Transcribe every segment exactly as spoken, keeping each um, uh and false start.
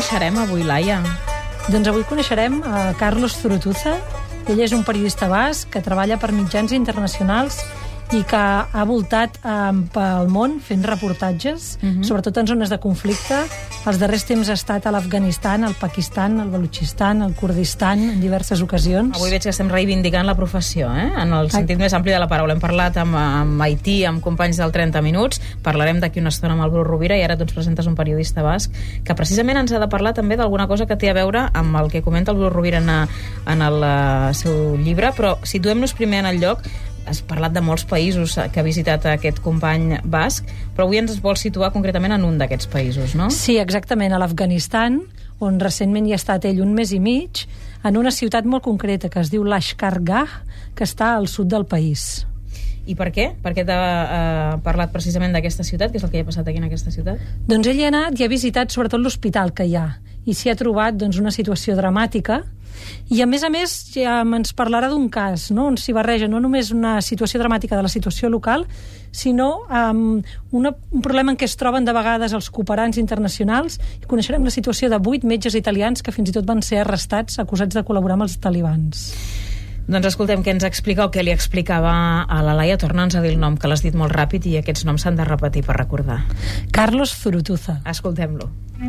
coneixerem avui, Laia? Doncs avui coneixerem a Carlos Zurutuza. Ell és un periodista basc que treballa per mitjans internacionals i que ha voltat eh, pel món fent reportatges, uh-huh. sobretot en zones de conflicte. Els darrers temps ha estat a l'Afganistan, al Pakistan, al Balutxistan, al Kurdistan, en diverses ocasions. Avui veig que estem reivindicant la professió, eh? En el sentit Ai. més ampli de la paraula. Hem parlat amb, amb Haití, amb companys del trenta minuts, parlarem d'aquí una estona amb el Bru Rovira, i ara tu ens presentes un periodista basc que precisament ens ha de parlar també d'alguna cosa que té a veure amb el que comenta el Bru Rovira en, en el uh, seu llibre, però situem-nos primer en el lloc. Has parlat de molts països que ha visitat aquest company basc, però avui ens vols situar concretament en un d'aquests països, no? Sí, exactament, a l'Afganistan, on recentment hi ha estat ell un mes i mig, en una ciutat molt concreta que es diu Lashkar Gah, que està al sud del país. I per què? Per què t'ha eh, parlat precisament d'aquesta ciutat? Què és el que hi ha passat aquí en aquesta ciutat? Doncs ell ha anat i ha visitat sobretot l'hospital que hi ha, i s'hi ha trobat doncs, una situació dramàtica. I a més a més ja ens parlarà d'un cas, no? On s'hi barreja no només una situació dramàtica de la situació local, sinó um, una, un problema en què es troben de vegades els cooperants internacionals, i coneixerem la situació de vuit metges italians que fins i tot van ser arrestats acusats de col·laborar amb els talibans. Doncs escoltem què ens explica o què li explicava a la Laia. Torna'ns a dir el nom, que l'has dit molt ràpid i aquests noms s'han de repetir per recordar. Carlos Zurutuza. Escoltem-lo.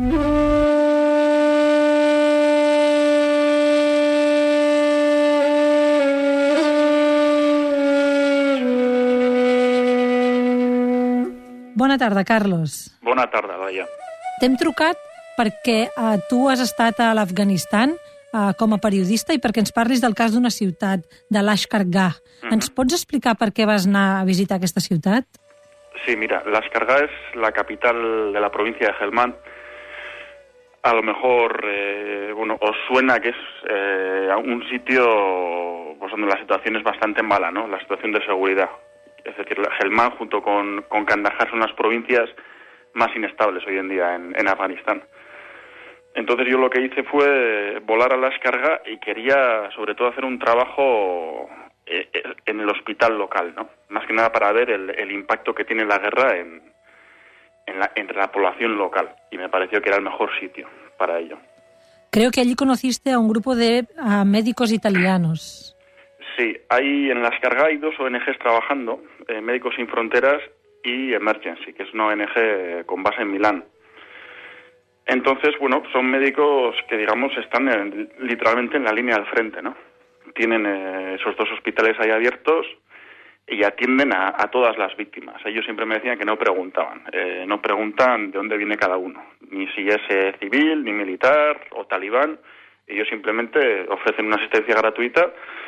Bona tarda, Carlos. Bona tarda, Laia. T'hem trucat perquè eh, tu has estat a l'Afganistan eh, com a periodista i perquè ens parlis del cas d'una ciutat, de Lashkar Gah. Uh-huh. Ens pots explicar per què vas anar a visitar aquesta ciutat? Sí, mira, Lashkar Gah es la capital de la provincia de Helmand. A lo mejor, eh, bueno, os suena que es eh, un sitio pues, donde la situación es bastante mala, ¿no? La situación de seguridad. Es decir, Helmand junto con, con Kandahar son las provincias más inestables hoy en día en, en Afganistán. Entonces yo lo que hice fue volar a Lashkar Gah y quería sobre todo hacer un trabajo eh, en el hospital local, ¿no? Más que nada para ver el, el impacto que tiene la guerra en, en la, entre la población local, y me pareció que era el mejor sitio para ello. Creo que allí conociste a un grupo de uh, médicos italianos. Sí, hay en Lashkar Gah hay dos O N Ges trabajando, eh, Médicos Sin Fronteras y Emergency, que es una O N Ge con base en Milán. Entonces, bueno, son médicos que, digamos, están en, literalmente en la línea del frente, ¿no? Tienen eh, esos dos hospitales ahí abiertos y atienden a, a todas las víctimas. Ellos siempre me decían que no preguntaban, eh, no preguntan de dónde viene cada uno, ni si es eh, civil, ni militar o talibán. Ellos simplemente ofrecen una asistencia gratuita.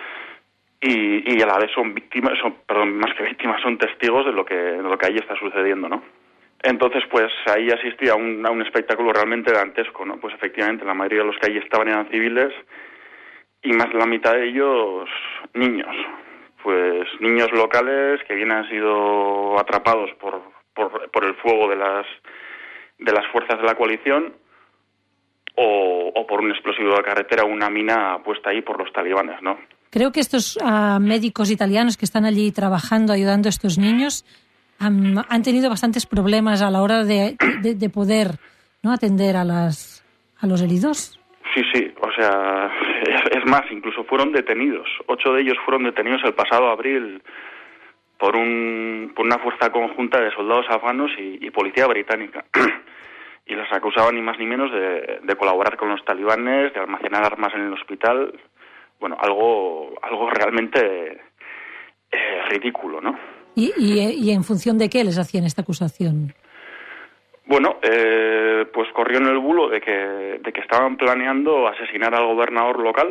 Y, y a la vez son víctimas, son, perdón, más que víctimas, son testigos de lo que de lo que ahí está sucediendo, ¿no? Entonces, pues ahí asistí a un, a un espectáculo realmente dantesco, ¿no? Pues efectivamente, la mayoría de los que ahí estaban eran civiles y más de la mitad de ellos niños. Pues niños locales que bien han sido atrapados por, por, por el fuego de las, de las fuerzas de la coalición o, o por un explosivo de carretera o una mina puesta ahí por los talibanes, ¿no? Creo que estos uh, médicos italianos que están allí trabajando, ayudando a estos niños, um, han tenido bastantes problemas a la hora de, de, de poder, ¿no?, atender a, las, a los heridos. Sí, sí, o sea, es, es más, incluso fueron detenidos. Ocho de ellos fueron detenidos el pasado abril por, un, por una fuerza conjunta de soldados afganos y, y policía británica. Y los acusaban ni más ni menos de, de colaborar con los talibanes, de almacenar armas en el hospital. Bueno, algo algo realmente eh, ridículo, ¿no? ¿Y, y, ¿Y en función de qué les hacían esta acusación? Bueno, eh, pues corrió en el bulo de que, de que estaban planeando asesinar al gobernador local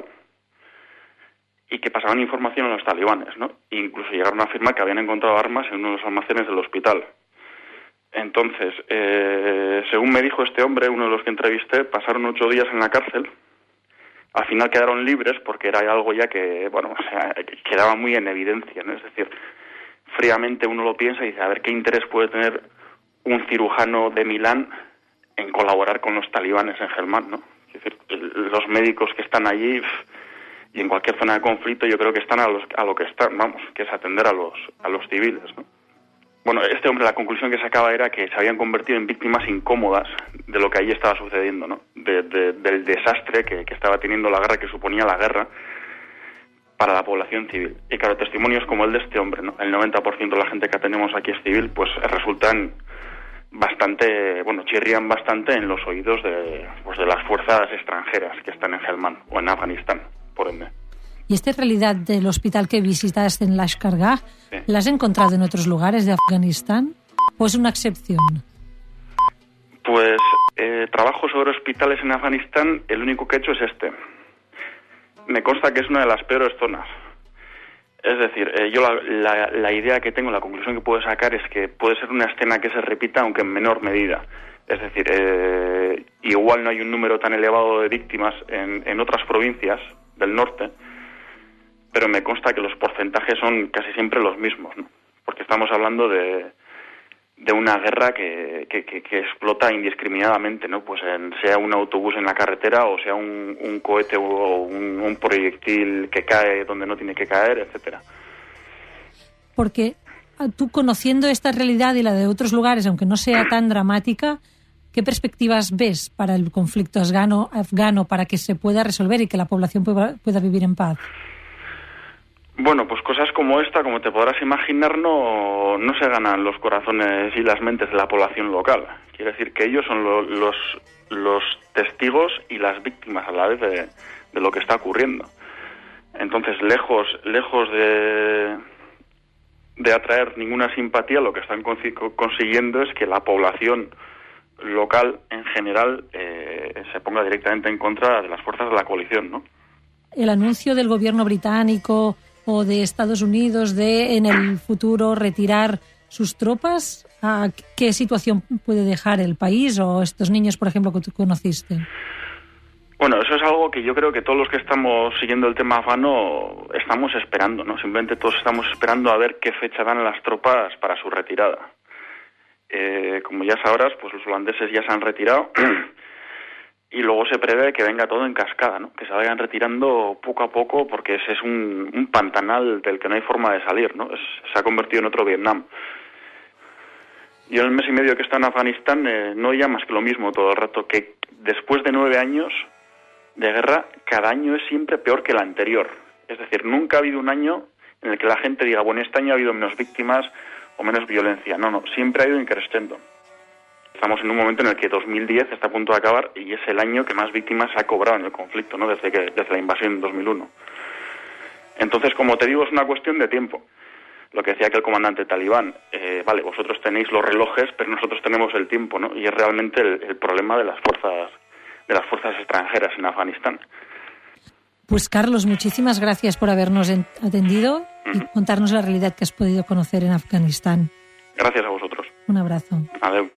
y que pasaban información a los talibanes, ¿no? E incluso llegaron a afirmar que habían encontrado armas en uno de los almacenes del hospital. Entonces, eh, según me dijo este hombre, uno de los que entrevisté, pasaron ocho días en la cárcel. Al final quedaron libres porque era algo ya que, bueno, o sea, quedaba muy en evidencia, ¿no? Es decir, fríamente uno lo piensa y dice, a ver, ¿qué interés puede tener un cirujano de Milán en colaborar con los talibanes en Helmand, ¿no? Es decir, los médicos que están allí y en cualquier zona de conflicto yo creo que están a, los, a lo que están, vamos, que es atender a los, a los civiles, ¿no? bueno, este hombre, la conclusión que sacaba era que se habían convertido en víctimas incómodas de lo que allí estaba sucediendo, ¿no? De, de, del desastre que, que estaba teniendo la guerra, que suponía la guerra para la población civil. Y claro, testimonios como el de este hombre, ¿no? El noventa por ciento de la gente que tenemos aquí es civil, pues resultan bastante, bueno, chirrían bastante en los oídos de, pues, de las fuerzas extranjeras que están en Helmand o en Afganistán, por ende. ¿Y esta realidad del hospital que visitaste en Lashkar Gah, sí, la has encontrado en otros lugares de Afganistán o es una excepción? Pues eh, trabajo sobre hospitales en Afganistán, el único que he hecho es este. Me consta que es una de las peores zonas. Es decir, eh, yo la, la, la idea que tengo, la conclusión que puedo sacar es que puede ser una escena que se repita, aunque en menor medida. Es decir, eh, igual no hay un número tan elevado de víctimas en, en otras provincias del norte, pero me consta que los porcentajes son casi siempre los mismos, ¿no? Porque estamos hablando de, de una guerra que, que, que, que explota indiscriminadamente, ¿no? Pues en, sea un autobús en la carretera o sea un, un cohete o un, un proyectil que cae donde no tiene que caer, etcétera. Porque tú, conociendo esta realidad y la de otros lugares, aunque no sea tan dramática, ¿qué perspectivas ves para el conflicto afgano, afgano para que se pueda resolver y que la población pueda, pueda vivir en paz? Bueno, pues cosas como esta, como te podrás imaginar, no, no se ganan los corazones y las mentes de la población local. Quiere decir que ellos son lo, los, los testigos y las víctimas a la vez de, de lo que está ocurriendo. Entonces, lejos, lejos de, de atraer ninguna simpatía, lo que están consiguiendo es que la población local, en general, eh, se ponga directamente en contra de las fuerzas de la coalición, ¿no? El anuncio del gobierno británico o de Estados Unidos de en el futuro retirar sus tropas, ¿a qué situación puede dejar el país o estos niños, por ejemplo, que tú conociste? Bueno, eso es algo que yo creo que todos los que estamos siguiendo el tema afgano estamos esperando, ¿no? Simplemente todos estamos esperando a ver qué fecha dan las tropas para su retirada. Eh, como ya sabrás, pues los holandeses ya se han retirado y luego se prevé que venga todo en cascada, ¿no? Que se vayan retirando poco a poco porque ese es un, un pantanal del que no hay forma de salir, ¿no? Es, se ha convertido en otro Vietnam. Yo en el mes y medio que está en Afganistán eh, no oía más que lo mismo todo el rato, que después de nueve años de guerra, cada año es siempre peor que el anterior. Es decir, nunca ha habido un año en el que la gente diga, bueno, este año ha habido menos víctimas o menos violencia. No, no, siempre ha ido increciendo. Estamos en un momento en el que dos mil diez está a punto de acabar y es el año que más víctimas se ha cobrado en el conflicto, ¿no? Desde que desde la invasión en dos mil uno. Entonces, como te digo, es una cuestión de tiempo. Lo que decía que el comandante talibán, eh, vale, vosotros tenéis los relojes, pero nosotros tenemos el tiempo, ¿no? Y es realmente el, el problema de las fuerzas de las fuerzas extranjeras en Afganistán. Pues Carlos, muchísimas gracias por habernos atendido uh-huh. y contarnos la realidad que has podido conocer en Afganistán. Gracias a vosotros. Un abrazo. Adeu.